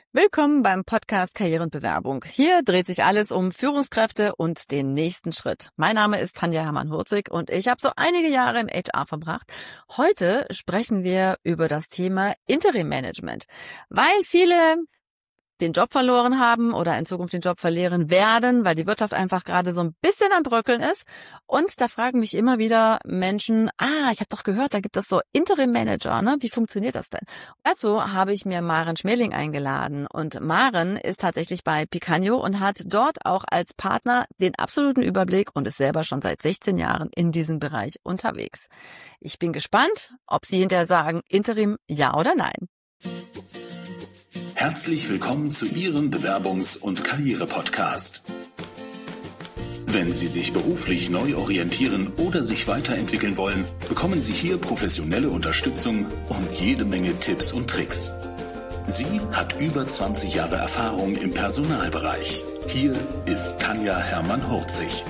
Willkommen beim Podcast Karriere und Bewerbung. Hier dreht sich alles um Führungskräfte und den nächsten Schritt. Mein Name ist Tanja Hermann-Hurzig und ich habe so einige Jahre im HR verbracht. Heute sprechen wir über das Thema Interim Management, weil viele den Job verloren haben oder in Zukunft den Job verlieren werden, weil die Wirtschaft einfach gerade so ein bisschen am Bröckeln ist. Und da fragen mich immer wieder Menschen, ich habe doch gehört, da gibt es so Interim Manager, ne? Wie funktioniert das denn? Dazu habe ich mir Maren Schmeling eingeladen. Und Maren ist tatsächlich bei Picanio und hat dort auch als Partner den absoluten Überblick und ist selber schon seit 16 Jahren in diesem Bereich unterwegs. Ich bin gespannt, ob Sie hinterher sagen, Interim ja oder nein. Herzlich willkommen zu Ihrem Bewerbungs- und Karriere-Podcast. Wenn Sie sich beruflich neu orientieren oder sich weiterentwickeln wollen, bekommen Sie hier professionelle Unterstützung und jede Menge Tipps und Tricks. Sie hat über 20 Jahre Erfahrung im Personalbereich. Hier ist Tanja Hermann-Hurzig.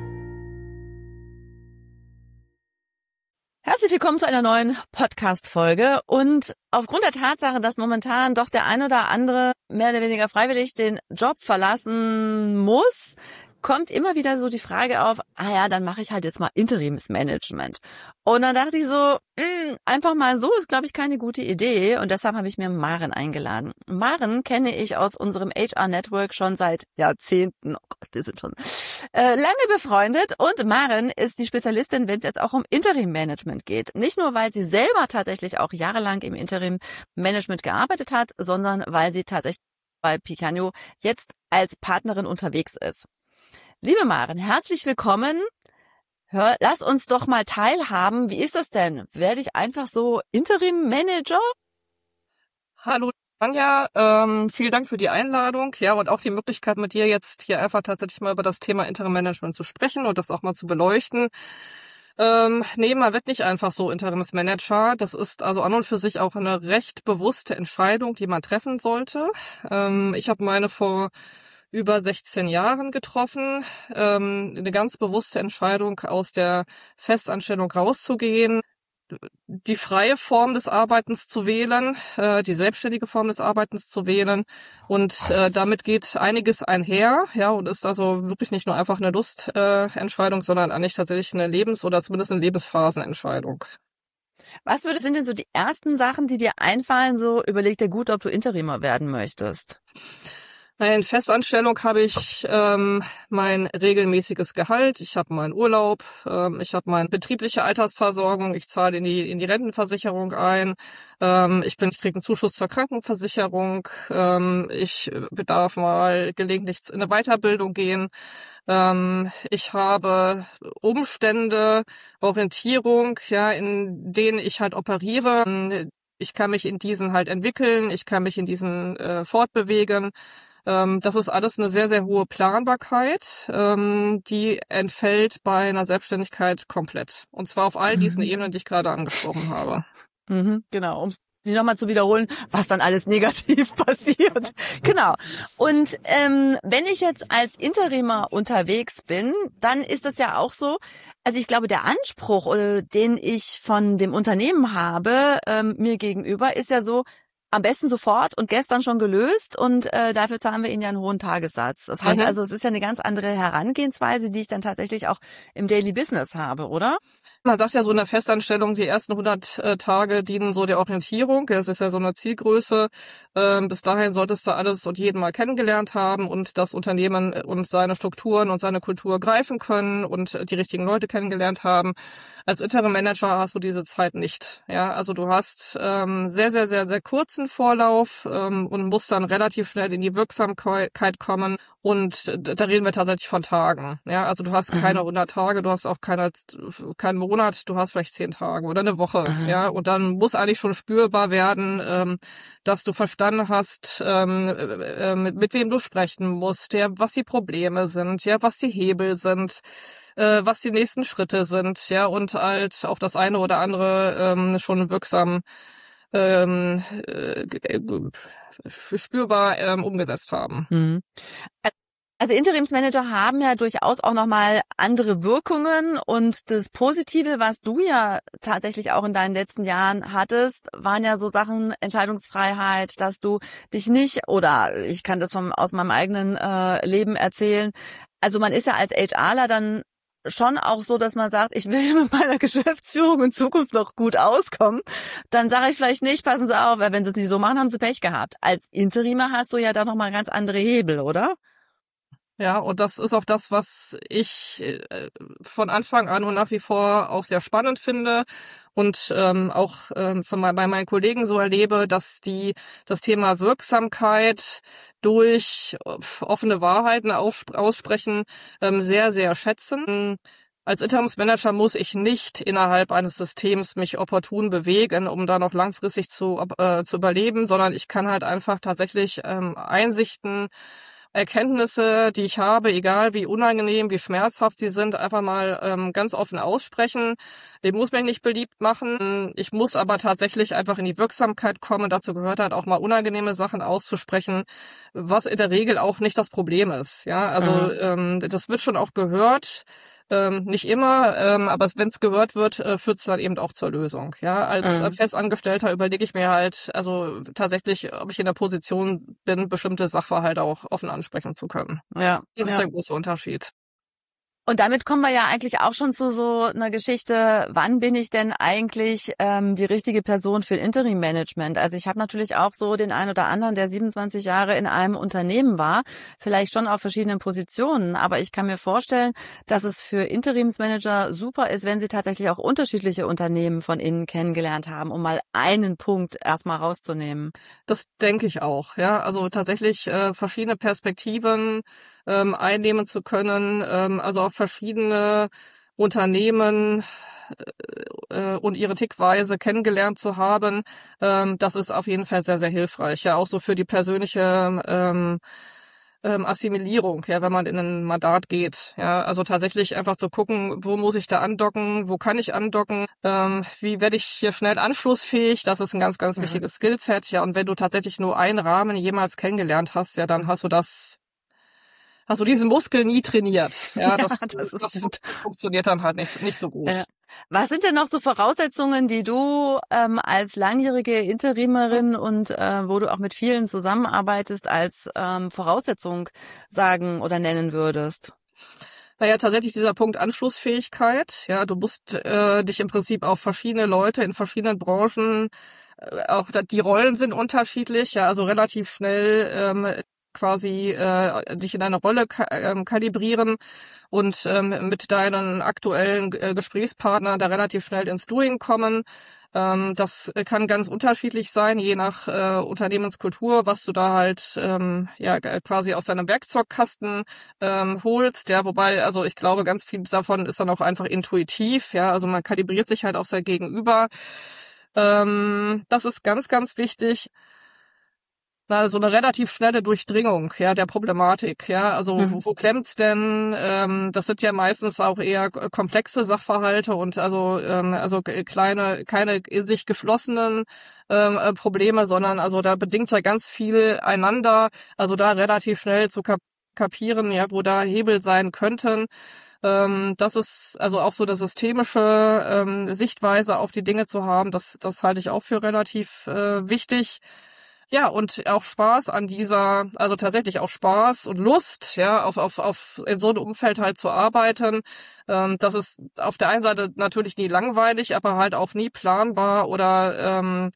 Herzlich willkommen zu einer neuen Podcast-Folge und aufgrund der Tatsache, dass momentan doch der ein oder andere mehr oder weniger freiwillig den Job verlassen muss, kommt immer wieder so die Frage auf, dann mache ich halt jetzt mal Interimsmanagement. Und dann dachte ich so, einfach mal so ist, glaube ich, keine gute Idee und deshalb habe ich mir Maren eingeladen. Maren kenne ich aus unserem HR-Network schon seit Jahrzehnten. Oh Gott, wir sind schon lange befreundet und Maren ist die Spezialistin, wenn es jetzt auch um Interim-Management geht. Nicht nur, weil sie selber tatsächlich auch jahrelang im Interim-Management gearbeitet hat, sondern weil sie tatsächlich bei Picanio jetzt als Partnerin unterwegs ist. Liebe Maren, herzlich willkommen. Lass uns doch mal teilhaben. Wie ist das denn? Werde ich einfach so Interim-Manager? Hallo Tanja, vielen Dank für die Einladung. Ja, und auch die Möglichkeit, mit dir jetzt hier einfach tatsächlich mal über das Thema Interim-Management zu sprechen und das auch mal zu beleuchten. Nee, man wird nicht einfach so Interimsmanager. Das ist also an und für sich auch eine recht bewusste Entscheidung, die man treffen sollte. Ich habe meine vor über 16 Jahren getroffen, eine ganz bewusste Entscheidung, aus der Festanstellung rauszugehen, die freie Form des Arbeitens zu wählen, die selbstständige Form des Arbeitens zu wählen und damit geht einiges einher, ja, und ist also wirklich nicht nur einfach eine Lustentscheidung, sondern eigentlich tatsächlich eine oder zumindest eine Lebensphasenentscheidung. Was sind denn so die ersten Sachen, die dir einfallen, so überleg dir gut, ob du Interimer werden möchtest? In Festanstellung habe ich mein regelmäßiges Gehalt, ich habe meinen Urlaub, ich habe meine betriebliche Altersversorgung, ich zahle in die Rentenversicherung ein, ich kriege einen Zuschuss zur Krankenversicherung, ich darf mal gelegentlich in eine Weiterbildung gehen, ich habe Umstände, Orientierung, ja, in denen ich halt operiere. Ich kann mich in diesen halt entwickeln, ich kann mich in diesen fortbewegen. Das ist alles eine sehr, sehr hohe Planbarkeit, die entfällt bei einer Selbstständigkeit komplett. Und zwar auf all diesen Ebenen, die ich gerade angesprochen habe. Genau, um sie nochmal zu wiederholen, was dann alles negativ passiert. Genau. Und wenn ich jetzt als Interimer unterwegs bin, dann ist das ja auch so, also ich glaube, der Anspruch, den ich von dem Unternehmen habe, mir gegenüber, ist ja so, am besten sofort und gestern schon gelöst und dafür zahlen wir Ihnen ja einen hohen Tagessatz. Das heißt also, es ist ja eine ganz andere Herangehensweise, die ich dann tatsächlich auch im Daily Business habe, oder? Man sagt ja so in der Festanstellung, die ersten 100 Tage dienen so der Orientierung. Das ist ja so eine Zielgröße. Bis dahin solltest du alles und jeden mal kennengelernt haben und das Unternehmen und seine Strukturen und seine Kultur greifen können und die richtigen Leute kennengelernt haben. Als Interim Manager hast du diese Zeit nicht. Ja, also du hast sehr, sehr, sehr, sehr kurzen Vorlauf und musst dann relativ schnell in die Wirksamkeit kommen. Und da reden wir tatsächlich von Tagen. Ja, also du hast keine 100 Tage, du hast auch keinen Monat, du hast vielleicht 10 Tage oder eine Woche. Ja, und dann muss eigentlich schon spürbar werden, dass du verstanden hast, mit wem du sprechen musst, ja, was die Probleme sind, ja, was die Hebel sind, was die nächsten Schritte sind, ja, und halt auch das eine oder andere schon wirksam spürbar umgesetzt haben. Also Interimsmanager haben ja durchaus auch nochmal andere Wirkungen und das Positive, was du ja tatsächlich auch in deinen letzten Jahren hattest, waren ja so Sachen Entscheidungsfreiheit, dass du dich nicht, oder ich kann das aus meinem eigenen Leben erzählen, also man ist ja als HRler dann schon auch so, dass man sagt, ich will mit meiner Geschäftsführung in Zukunft noch gut auskommen, dann sage ich vielleicht nicht, passen Sie auf, weil wenn Sie es nicht so machen, haben Sie Pech gehabt. Als Interimer hast du ja da nochmal ganz andere Hebel, oder? Ja, und das ist auch das, was ich von Anfang an und nach wie vor auch sehr spannend finde und auch bei meinen Kollegen so erlebe, dass die das Thema Wirksamkeit durch offene Wahrheiten aussprechen sehr, sehr schätzen. Als Interimsmanager muss ich nicht innerhalb eines Systems mich opportun bewegen, um da noch langfristig zu überleben, sondern ich kann halt einfach tatsächlich Einsichten, Erkenntnisse, die ich habe, egal wie unangenehm, wie schmerzhaft sie sind, einfach mal ganz offen aussprechen. Ich muss mich nicht beliebt machen. Ich muss aber tatsächlich einfach in die Wirksamkeit kommen. Dazu gehört halt auch mal unangenehme Sachen auszusprechen, was in der Regel auch nicht das Problem ist. Ja, also das wird schon auch gehört. Nicht immer, aber wenn es gehört wird, führt es dann eben auch zur Lösung. Ja, als Festangestellter überlege ich mir halt, also tatsächlich, ob ich in der Position bin, bestimmte Sachverhalte auch offen ansprechen zu können. Ja, das ist der große Unterschied. Und damit kommen wir ja eigentlich auch schon zu so einer Geschichte, wann bin ich denn eigentlich die richtige Person für Interim-Management? Also ich habe natürlich auch so den einen oder anderen, der 27 Jahre in einem Unternehmen war, vielleicht schon auf verschiedenen Positionen, aber ich kann mir vorstellen, dass es für Interimsmanager super ist, wenn sie tatsächlich auch unterschiedliche Unternehmen von innen kennengelernt haben, um mal einen Punkt erstmal rauszunehmen. Das denke ich auch, ja. Also tatsächlich verschiedene Perspektiven einnehmen zu können, also auch verschiedene Unternehmen und ihre Tickweise kennengelernt zu haben, das ist auf jeden Fall sehr, sehr hilfreich. Ja, auch so für die persönliche Assimilierung, ja, wenn man in ein Mandat geht. Ja, also tatsächlich einfach zu gucken, wo muss ich da andocken, wo kann ich andocken, wie werde ich hier schnell anschlussfähig, das ist ein ganz, ganz wichtiges Skillset. Ja, und wenn du tatsächlich nur einen Rahmen jemals kennengelernt hast, ja, dann hast du diesen Muskel nie trainiert. Ja, das funktioniert dann halt nicht so gut. Was sind denn noch so Voraussetzungen, die du als langjährige Interimerin und wo du auch mit vielen zusammenarbeitest, als Voraussetzung sagen oder nennen würdest? Naja, tatsächlich dieser Punkt Anschlussfähigkeit. Ja, du musst dich im Prinzip auf verschiedene Leute in verschiedenen Branchen, auch die Rollen sind unterschiedlich, ja, also relativ schnell quasi dich in deine Rolle kalibrieren und mit deinen aktuellen Gesprächspartnern da relativ schnell ins Doing kommen. Das kann ganz unterschiedlich sein, je nach Unternehmenskultur, was du da halt quasi aus deinem Werkzeugkasten holst. Ja, wobei, also ich glaube, ganz viel davon ist dann auch einfach intuitiv. Ja, also man kalibriert sich halt auf sein Gegenüber. Das ist ganz, ganz wichtig. So eine relativ schnelle Durchdringung, ja, der Problematik, ja, also wo klemmt's denn? Das sind ja meistens auch eher komplexe Sachverhalte und also keine in sich geschlossenen Probleme, sondern also da bedingt ja ganz viel einander, also da relativ schnell zu kapieren, ja, wo da Hebel sein könnten. Das ist also auch so eine systemische Sichtweise auf die Dinge zu haben, das halte ich auch für relativ wichtig. Ja, und auch Spaß an also tatsächlich auch Spaß und Lust, ja, auf in so einem Umfeld halt zu arbeiten. Das ist auf der einen Seite natürlich nie langweilig, aber halt auch nie planbar oder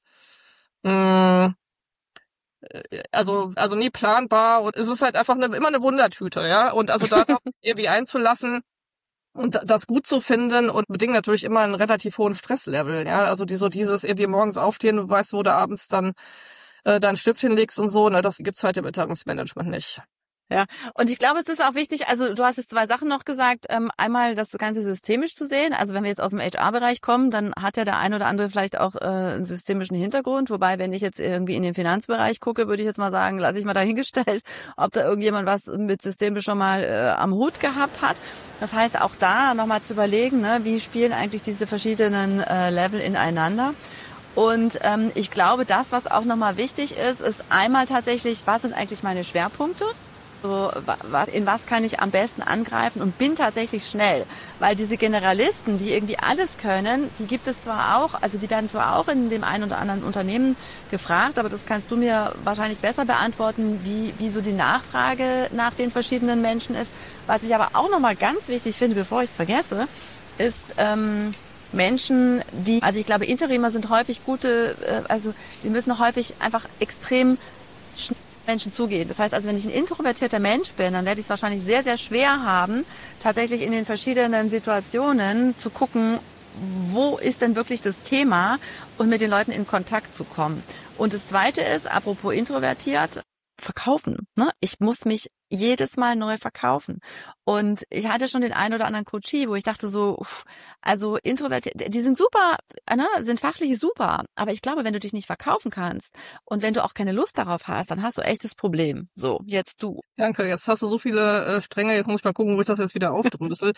also nie planbar, und es ist halt einfach immer eine Wundertüte, ja, und also da irgendwie einzulassen und das gut zu finden und bedingt natürlich immer einen relativ hohen Stresslevel, ja, also dieses irgendwie morgens aufstehen, du weißt, wo du abends dann deinen Stift hinlegst und so, ne, das gibt's halt im Interimsmanagement nicht. Ja, und ich glaube, es ist auch wichtig, also du hast jetzt 2 Sachen noch gesagt, einmal das Ganze systemisch zu sehen, also wenn wir jetzt aus dem HR-Bereich kommen, dann hat ja der ein oder andere vielleicht auch einen systemischen Hintergrund, wobei, wenn ich jetzt irgendwie in den Finanzbereich gucke, würde ich jetzt mal sagen, lasse ich mal dahingestellt, ob da irgendjemand was mit systemisch schon mal am Hut gehabt hat. Das heißt, auch da nochmal zu überlegen, ne, wie spielen eigentlich diese verschiedenen Level ineinander. Und ich glaube, das, was auch nochmal wichtig ist, ist einmal tatsächlich, was sind eigentlich meine Schwerpunkte? So, in was kann ich am besten angreifen und bin tatsächlich schnell. Weil diese Generalisten, die irgendwie alles können, die gibt es zwar auch, also die werden zwar auch in dem einen oder anderen Unternehmen gefragt, aber das kannst du mir wahrscheinlich besser beantworten, wie so die Nachfrage nach den verschiedenen Menschen ist. Was ich aber auch nochmal ganz wichtig finde, bevor ich es vergesse, ist Menschen, also ich glaube, Interimer sind häufig also die müssen häufig einfach extrem schnell Menschen zugehen. Das heißt also, wenn ich ein introvertierter Mensch bin, dann werde ich es wahrscheinlich sehr, sehr schwer haben, tatsächlich in den verschiedenen Situationen zu gucken, wo ist denn wirklich das Thema und mit den Leuten in Kontakt zu kommen. Und das Zweite ist, apropos introvertiert, verkaufen. Ne? Ich muss mich jedes Mal neu verkaufen. Und ich hatte schon den einen oder anderen Coachie, wo ich dachte so, also introvertiert, die sind super, ne, sind fachlich super. Aber ich glaube, wenn du dich nicht verkaufen kannst und wenn du auch keine Lust darauf hast, dann hast du echtes Problem. So, jetzt du. Danke, jetzt hast du so viele Stränge, jetzt muss ich mal gucken, wo ich das jetzt wieder aufdrüssel.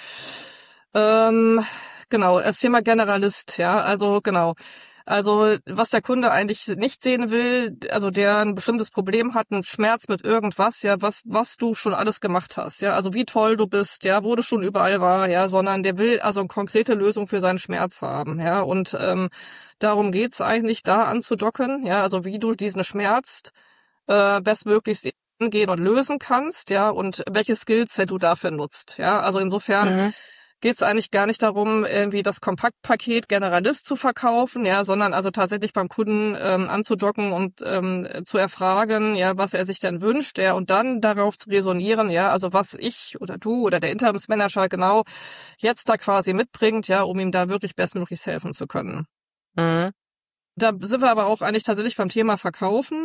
Genau, das Thema Generalist, ja, also genau. Also was der Kunde eigentlich nicht sehen will, also der ein bestimmtes Problem hat, einen Schmerz mit irgendwas, ja, was du schon alles gemacht hast, ja, also wie toll du bist, ja, wo du schon überall war, ja, sondern der will also eine konkrete Lösung für seinen Schmerz haben, ja, und darum geht's eigentlich, da anzudocken, ja, also wie du diesen Schmerz bestmöglichst angehen und lösen kannst, ja, und welche Skillset du dafür nutzt, ja, also insofern geht es eigentlich gar nicht darum, irgendwie das Kompaktpaket Generalist zu verkaufen, ja, sondern also tatsächlich beim Kunden anzudocken und zu erfragen, ja, was er sich denn wünscht, ja, und dann darauf zu resonieren, ja, also was ich oder du oder der Interimsmanager genau jetzt da quasi mitbringt, ja, um ihm da wirklich bestmöglichst helfen zu können. Da sind wir aber auch eigentlich tatsächlich beim Thema Verkaufen.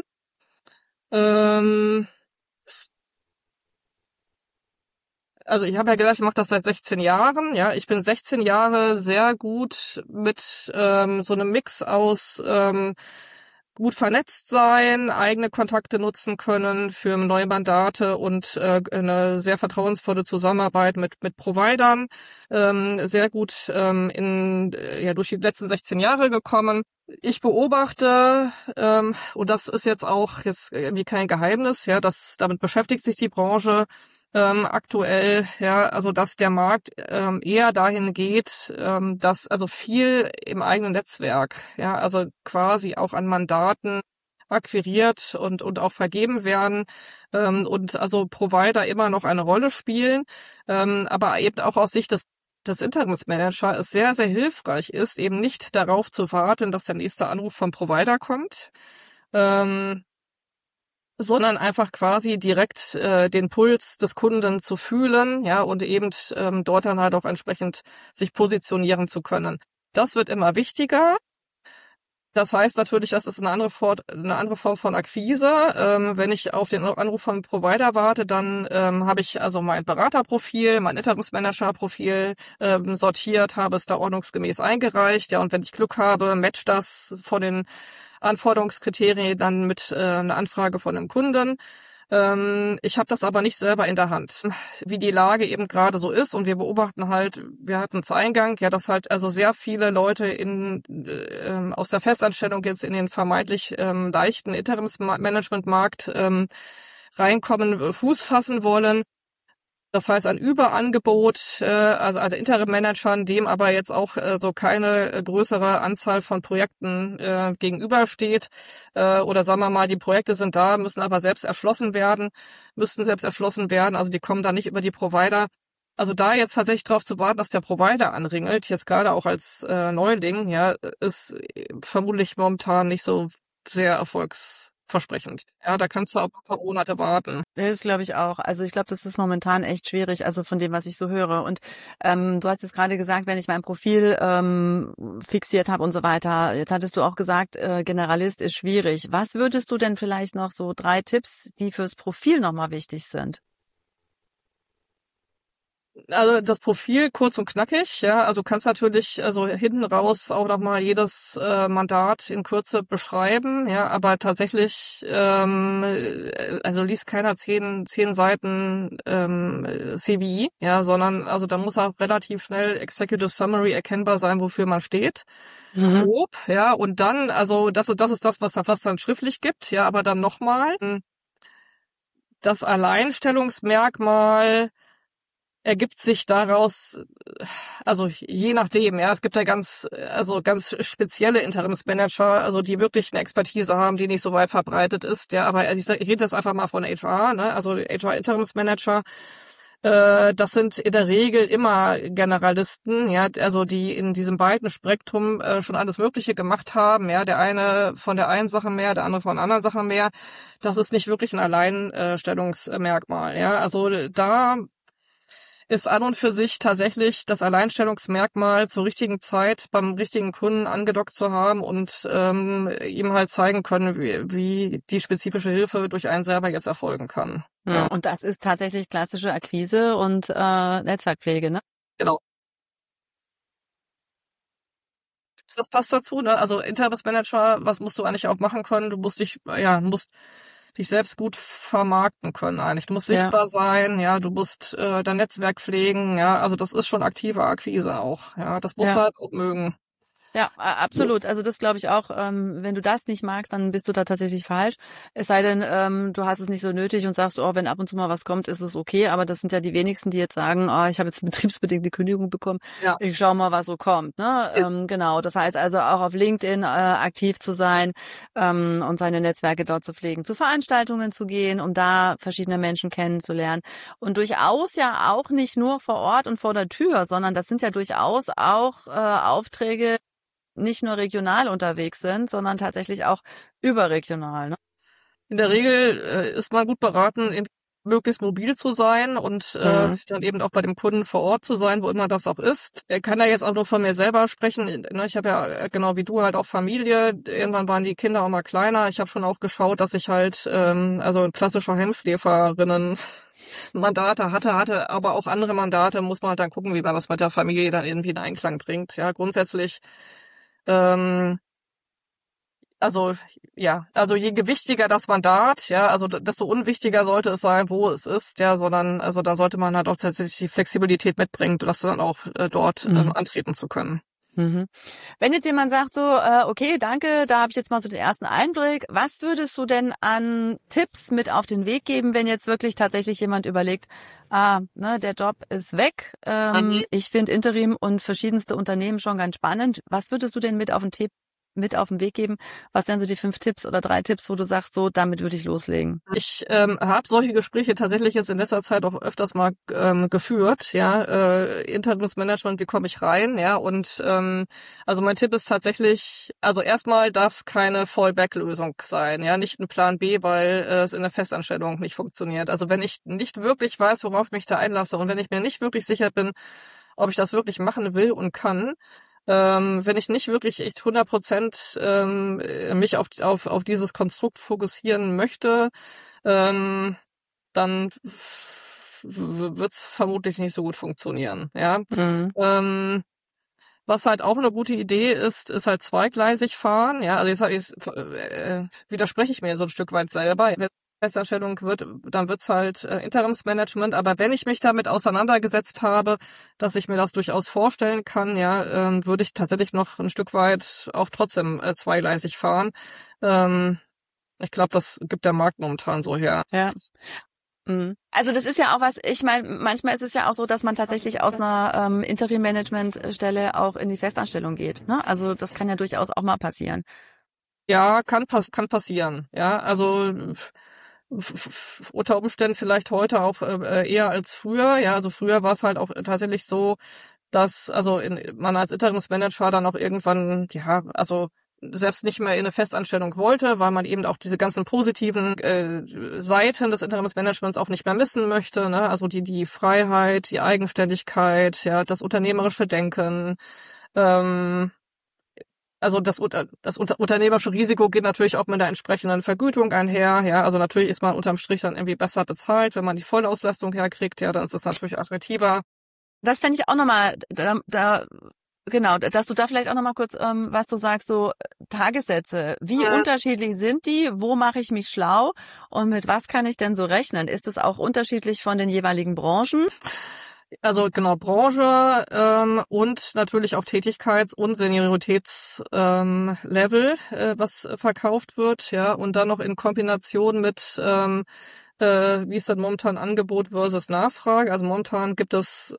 Also ich habe ja gesagt, ich mache das seit 16 Jahren. Ja, ich bin 16 Jahre sehr gut mit so einem Mix aus gut vernetzt sein, eigene Kontakte nutzen können für neue Mandate und eine sehr vertrauensvolle Zusammenarbeit mit Providern. Sehr gut durch die letzten 16 Jahre gekommen. Ich beobachte, und das ist jetzt irgendwie kein Geheimnis, ja, damit beschäftigt sich die Branche aktuell, ja, also dass der Markt eher dahin geht, dass also viel im eigenen Netzwerk, ja, also quasi auch an Mandaten akquiriert und auch vergeben werden und also Provider immer noch eine Rolle spielen, aber eben auch aus Sicht des Interimsmanager es sehr, sehr hilfreich ist, eben nicht darauf zu warten, dass der nächste Anruf vom Provider kommt, sondern einfach quasi direkt den Puls des Kunden zu fühlen, ja, und eben dort dann halt auch entsprechend sich positionieren zu können. Das wird immer wichtiger. Das heißt natürlich, das ist eine andere Form von Akquise. Wenn ich auf den Anruf vom Provider warte, dann habe ich also mein Beraterprofil, mein Interimsmanager-Profil sortiert, habe es da ordnungsgemäß eingereicht. Ja, und wenn ich Glück habe, matcht das von den Anforderungskriterien dann mit einer Anfrage von einem Kunden. Ich habe das aber nicht selber in der Hand, wie die Lage eben gerade so ist, und wir beobachten halt, wir hatten es Eingang, ja, dass halt also sehr viele Leute aus der Festanstellung jetzt in den vermeintlich leichten Interimsmanagementmarkt reinkommen, Fuß fassen wollen. Das heißt, ein Überangebot, also an Interim-Managern, dem aber jetzt auch so keine größere Anzahl von Projekten gegenübersteht. Oder sagen wir mal, die Projekte sind da, müssten selbst erschlossen werden. Also die kommen da nicht über die Provider. Also da jetzt tatsächlich drauf zu warten, dass der Provider anringelt, jetzt gerade auch als Neuling, ja, ist vermutlich momentan nicht so sehr erfolgsversprechend. Ja, da kannst du auch ein paar Monate warten. Das glaube ich auch. Also ich glaube, das ist momentan echt schwierig, also von dem, was ich so höre. Und du hast jetzt gerade gesagt, wenn ich mein Profil fixiert habe und so weiter, jetzt hattest du auch gesagt, Generalist ist schwierig. Was würdest du denn vielleicht noch so 3 Tipps, die fürs Profil nochmal wichtig sind? Also das Profil kurz und knackig, ja, also kannst natürlich also hinten raus auch noch mal jedes Mandat in Kürze beschreiben, ja, aber tatsächlich also liest keiner 10 Seiten CV, ja, sondern also da muss auch relativ schnell Executive Summary erkennbar sein, wofür man steht. Grob, ja, und dann also das ist das, was dann schriftlich gibt, ja, aber dann nochmal das Alleinstellungsmerkmal ergibt sich daraus, also je nachdem, ja, es gibt ja ganz spezielle Interimsmanager, also die wirklich eine Expertise haben, die nicht so weit verbreitet ist, ja, aber ich rede jetzt einfach mal von HR, ne, also HR-Interimsmanager, das sind in der Regel immer Generalisten, ja, also die in diesem breiten Spektrum schon alles Mögliche gemacht haben, ja, der eine von der einen Sache mehr, der andere von der anderen Sache mehr. Das ist nicht wirklich ein Alleinstellungsmerkmal, ja, also da ist an und für sich tatsächlich das Alleinstellungsmerkmal zur richtigen Zeit beim richtigen Kunden angedockt zu haben und ihm halt zeigen können, wie die spezifische Hilfe durch einen selber jetzt erfolgen kann. Ja. Und das ist tatsächlich klassische Akquise und Netzwerkpflege, ne? Genau. Das passt dazu, ne? Also Interimsmanager, was musst du eigentlich auch machen können? Du musst dich selbst gut vermarkten können eigentlich. Du musst sichtbar sein, ja, du musst dein Netzwerk pflegen, ja, also das ist schon aktive Akquise auch, ja, das musst du halt auch mögen. Ja, absolut. Also das glaube ich auch. Wenn du das nicht magst, dann bist du da tatsächlich falsch. Es sei denn, du hast es nicht so nötig und sagst, oh, wenn ab und zu mal was kommt, ist es okay. Aber das sind ja die wenigsten, die jetzt sagen, oh, ich habe jetzt betriebsbedingte Kündigung bekommen. Ja. Ich schau mal, was so kommt. Ne? Genau. Das heißt also auch auf LinkedIn aktiv zu sein und seine Netzwerke dort zu pflegen, zu Veranstaltungen zu gehen, um da verschiedene Menschen kennenzulernen. Und durchaus ja auch nicht nur vor Ort und vor der Tür, sondern das sind ja durchaus auch Aufträge, nicht nur regional unterwegs sind, sondern tatsächlich auch überregional. Ne? In der Regel ist man gut beraten, möglichst mobil zu sein und dann eben auch bei dem Kunden vor Ort zu sein, wo immer das auch ist. Er kann ja jetzt auch nur von mir selber sprechen. Ich habe ja genau wie du halt auch Familie. Irgendwann waren die Kinder auch mal kleiner. Ich habe schon auch geschaut, dass ich halt also klassischer Hemmschläferinnen Mandate hatte, aber auch andere Mandate muss man halt dann gucken, wie man das mit der Familie dann irgendwie in Einklang bringt. Ja, grundsätzlich also je gewichtiger das Mandat, ja, also desto unwichtiger sollte es sein, wo es ist, ja, sondern also da sollte man halt auch tatsächlich die Flexibilität mitbringen, das dann auch dort antreten zu können. Mhm. Wenn jetzt jemand sagt so, okay, danke, da habe ich jetzt mal so den ersten Einblick. Was würdest du denn an Tipps mit auf den Weg geben, wenn jetzt wirklich tatsächlich jemand überlegt, der Job ist weg, ich finde Interim und verschiedenste Unternehmen schon ganz spannend. Was würdest du denn mit auf den Weg geben? Was wären so die 5 Tipps oder 3 Tipps, wo du sagst, so, damit würde ich loslegen? Ich habe solche Gespräche tatsächlich jetzt in letzter Zeit auch öfters mal geführt, ja, Interimsmanagement, wie komme ich rein, ja, und also mein Tipp ist tatsächlich, also erstmal darf es keine Fallback-Lösung sein, ja, nicht ein Plan B, weil es in der Festanstellung nicht funktioniert. Also wenn ich nicht wirklich weiß, worauf ich mich da einlasse und wenn ich mir nicht wirklich sicher bin, ob ich das wirklich machen will und kann, wenn ich nicht wirklich echt 100% mich auf dieses Konstrukt fokussieren möchte, dann wird es vermutlich nicht so gut funktionieren. Ja. Was halt auch eine gute Idee ist halt zweigleisig fahren. Ja, also jetzt widerspreche ich mir so ein Stück weit selber. Festanstellung dann wird's halt Interimsmanagement. Aber wenn ich mich damit auseinandergesetzt habe, dass ich mir das durchaus vorstellen kann, ja, würde ich tatsächlich noch ein Stück weit auch trotzdem zweigleisig fahren. Ich glaube, das gibt der Markt momentan so her. Ja. Also das ist ja auch was, ich meine, manchmal ist es ja auch so, dass man tatsächlich aus einer Interim-Management-Stelle auch in die Festanstellung geht. Ne? Also das kann ja durchaus auch mal passieren. Ja, kann passieren. Ja, also unter Umständen vielleicht heute auch eher als früher. Ja, also früher war es halt auch tatsächlich so, dass man als Interimsmanager dann auch irgendwann, ja, also selbst nicht mehr in eine Festanstellung wollte, weil man eben auch diese ganzen positiven Seiten des Interimsmanagements auch nicht mehr missen möchte. Ne? Also die Freiheit, die Eigenständigkeit, ja, das unternehmerische Denken. Also das unternehmerische Risiko geht natürlich auch mit der entsprechenden Vergütung einher. Ja, also natürlich ist man unterm Strich dann irgendwie besser bezahlt, wenn man die Vollauslastung herkriegt. Ja, dann ist es natürlich attraktiver. Das fände ich auch nochmal, genau, dass du da vielleicht auch nochmal kurz, was du sagst, so Tagessätze. Wie unterschiedlich sind die? Wo mache ich mich schlau? Und mit was kann ich denn so rechnen? Ist es auch unterschiedlich von den jeweiligen Branchen? Also genau, Branche und natürlich auch Tätigkeits- und Senioritätslevel, was verkauft wird, ja, und dann noch in Kombination mit wie ist denn momentan Angebot versus Nachfrage? Also momentan gibt es,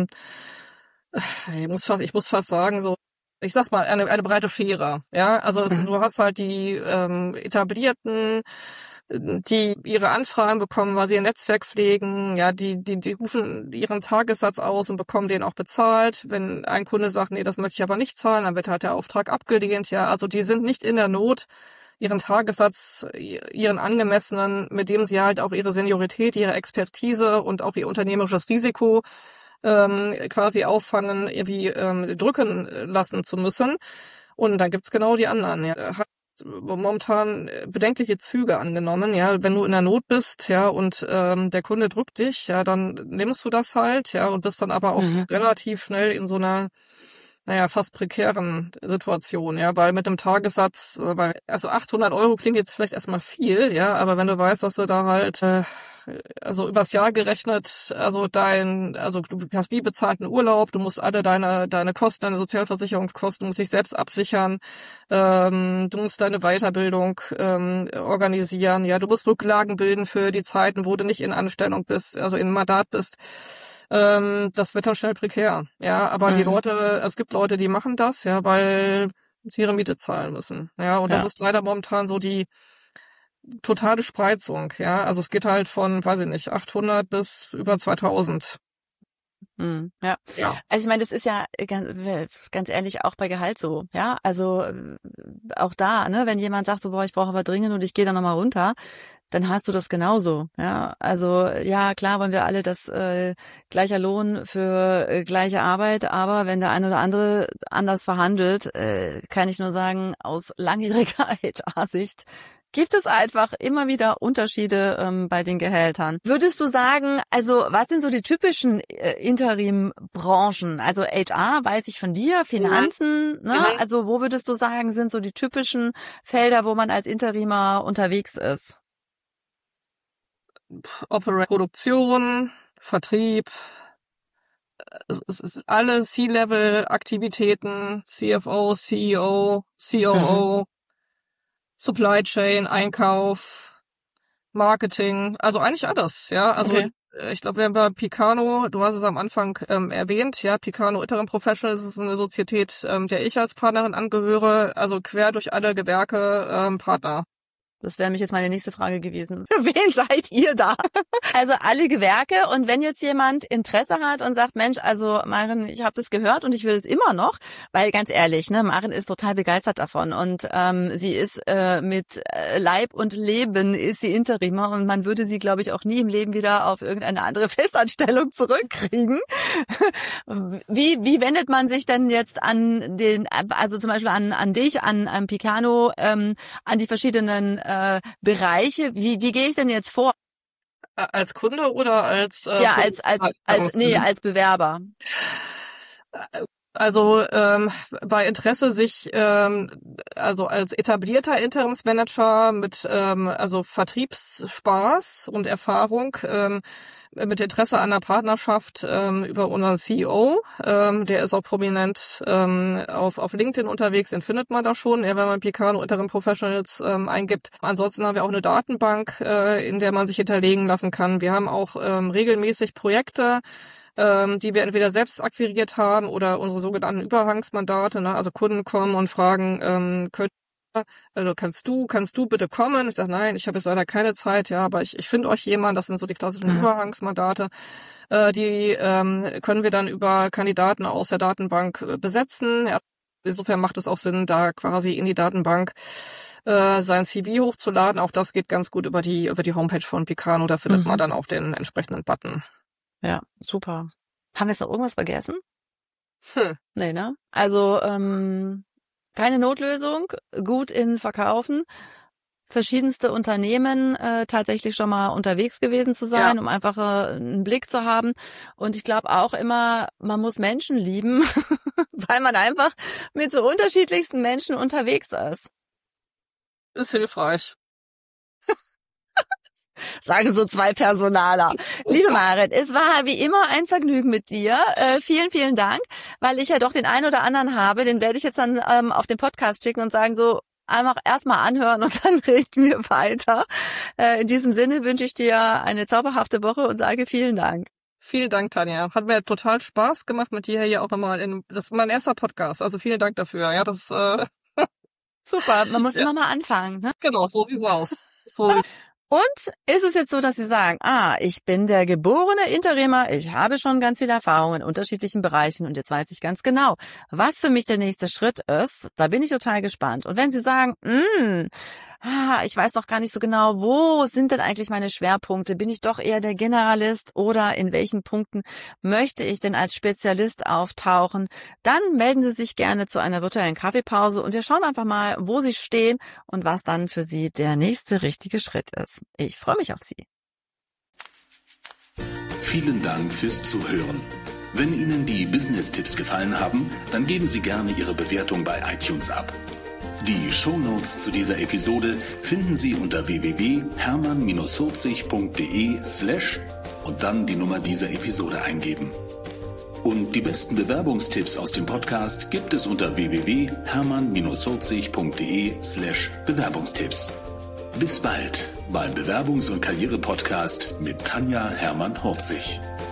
ich muss fast sagen, so, ich sag's mal, eine breite Schere. Ja, also du hast halt die etablierten, die ihre Anfragen bekommen, weil sie ihr Netzwerk pflegen, ja, die rufen ihren Tagessatz aus und bekommen den auch bezahlt. Wenn ein Kunde sagt, nee, das möchte ich aber nicht zahlen, dann wird halt der Auftrag abgelehnt, ja. Also die sind nicht in der Not, ihren Tagessatz, ihren angemessenen, mit dem sie halt auch ihre Seniorität, ihre Expertise und auch ihr unternehmerisches Risiko quasi auffangen, irgendwie drücken lassen zu müssen. Und dann gibt's genau die anderen. Ja. Momentan bedenkliche Züge angenommen, ja, wenn du in der Not bist, ja, und der Kunde drückt dich, ja, dann nimmst du das halt, ja, und bist dann aber auch relativ schnell in so einer, fast prekären Situation, ja, weil mit dem Tagessatz, also 800 € klingt jetzt vielleicht erstmal viel, ja, aber wenn du weißt, dass du da halt, also übers Jahr gerechnet, also du hast nie bezahlten Urlaub, du musst alle deine Kosten, deine Sozialversicherungskosten, musst dich selbst absichern, du musst deine Weiterbildung organisieren, ja, du musst Rücklagen bilden für die Zeiten, wo du nicht in Anstellung bist, also in Mandat bist. Das wird dann schnell prekär, ja, aber es gibt Leute, die machen das, ja, weil sie ihre Miete zahlen müssen, ja, und das ist leider momentan so die totale Spreizung, ja, also es geht halt von, weiß ich nicht, 800 bis über 2000. Ja. Also ich meine, das ist ja ganz ehrlich auch bei Gehalt so, ja, also auch da, ne, wenn jemand sagt so, boah, ich brauche aber dringend und ich gehe da nochmal runter, dann hast du das genauso, ja. Also ja, klar wollen wir alle das gleicher Lohn für gleiche Arbeit, aber wenn der eine oder andere anders verhandelt, kann ich nur sagen, aus langjähriger HR-Sicht gibt es einfach immer wieder Unterschiede bei den Gehältern. Würdest du sagen, also was sind so die typischen Interim-Branchen? Also HR weiß ich von dir, Finanzen, ne? Also wo würdest du sagen, sind so die typischen Felder, wo man als Interimer unterwegs ist? Produktion, Vertrieb, es ist alle C-Level-Aktivitäten, CFO, CEO, COO, Supply Chain, Einkauf, Marketing, also eigentlich alles, ja. Also ich glaube, wir haben bei Picano, du hast es am Anfang erwähnt, ja, Picano Interim Professionals ist eine Sozietät, der ich als Partnerin angehöre, also quer durch alle Gewerke Partner. Das wäre mich jetzt meine nächste Frage gewesen. Für wen seid ihr da? Also alle Gewerke, und wenn jetzt jemand Interesse hat und sagt, Mensch, also Maren, ich habe das gehört und ich will es immer noch, weil ganz ehrlich, ne, Maren ist total begeistert davon und sie ist mit Leib und Leben ist sie Interimer und man würde sie, glaube ich, auch nie im Leben wieder auf irgendeine andere Festanstellung zurückkriegen. Wie wendet man sich denn jetzt an also zum Beispiel an dich, an Picano, an die verschiedenen Bereiche? Wie gehe ich denn jetzt vor? Als Kunde oder als als Bewerber? Also bei Interesse sich also als etablierter Interimsmanager mit also Vertriebsspaß und Erfahrung mit Interesse an der Partnerschaft über unseren CEO, der ist auch prominent auf LinkedIn unterwegs, den findet man da schon, wenn man Picano Interim Professionals eingibt. Ansonsten haben wir auch eine Datenbank, in der man sich hinterlegen lassen kann. Wir haben auch regelmäßig Projekte, die wir entweder selbst akquiriert haben oder unsere sogenannten Überhangsmandate, ne? Also Kunden kommen und fragen, kannst du bitte kommen? Ich sage, nein, ich habe jetzt leider keine Zeit, ja, aber ich finde euch jemand, das sind so die klassischen Überhangsmandate, die können wir dann über Kandidaten aus der Datenbank besetzen. Ja, insofern macht es auch Sinn, da quasi in die Datenbank sein CV hochzuladen. Auch das geht ganz gut über die Homepage von Picano, da findet man dann auch den entsprechenden Button. Ja, super. Haben wir jetzt noch irgendwas vergessen? Nee, ne? Also keine Notlösung, gut in Verkaufen, verschiedenste Unternehmen tatsächlich schon mal unterwegs gewesen zu sein, um einfach einen Blick zu haben. Und ich glaube auch immer, man muss Menschen lieben, weil man einfach mit so unterschiedlichsten Menschen unterwegs ist. Ist hilfreich. Sagen so zwei Personaler. Liebe Maren, es war wie immer ein Vergnügen mit dir. Vielen, vielen Dank, weil ich ja doch den einen oder anderen habe, den werde ich jetzt dann auf den Podcast schicken und sagen so, einfach erstmal anhören und dann reden wir weiter. In diesem Sinne wünsche ich dir eine zauberhafte Woche und sage vielen Dank. Vielen Dank, Tanja. Hat mir total Spaß gemacht mit dir hier auch nochmal. Das ist mein erster Podcast, also vielen Dank dafür. Ja, das super. Man muss immer mal anfangen, ne? Genau, so sieht's aus. Und ist es jetzt so, dass Sie sagen, ich bin der geborene Interimer, ich habe schon ganz viel Erfahrung in unterschiedlichen Bereichen und jetzt weiß ich ganz genau, was für mich der nächste Schritt ist. Da bin ich total gespannt. Und wenn Sie sagen, ich weiß noch gar nicht so genau, wo sind denn eigentlich meine Schwerpunkte? Bin ich doch eher der Generalist oder in welchen Punkten möchte ich denn als Spezialist auftauchen? Dann melden Sie sich gerne zu einer virtuellen Kaffeepause und wir schauen einfach mal, wo Sie stehen und was dann für Sie der nächste richtige Schritt ist. Ich freue mich auf Sie. Vielen Dank fürs Zuhören. Wenn Ihnen die Business-Tipps gefallen haben, dann geben Sie gerne Ihre Bewertung bei iTunes ab. Die Shownotes zu dieser Episode finden Sie unter www.hermann-40.de/ und dann die Nummer dieser Episode eingeben. Und die besten Bewerbungstipps aus dem Podcast gibt es unter www.hermann-40.de/Bewerbungstipps. Bis bald beim Bewerbungs- und Karriere-Podcast mit Tanja Hermann-Horzig.